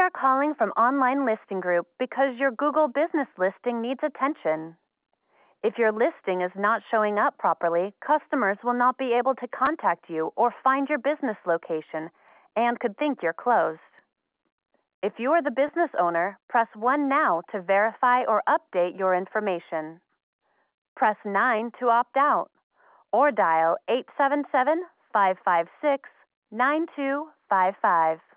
are calling from Online Listing Group because your Google business listing needs attention. If your listing is not showing up properly, customers will not be able to contact you or find your business location and could think you're closed. If you are the business owner, press 1 now to verify or update your information. Press 9 to opt out, or dial 877-556-9255.